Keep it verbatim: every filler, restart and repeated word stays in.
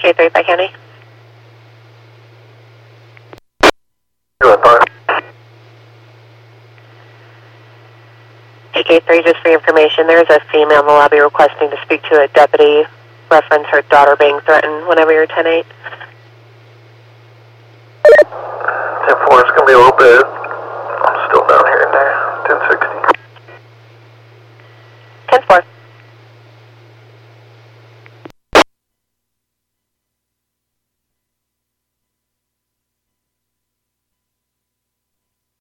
K three by County. K three, just for your information, there is a female in the lobby requesting to speak to a deputy, reference her daughter being threatened whenever you're ten eight. ten four is going to be a little bit.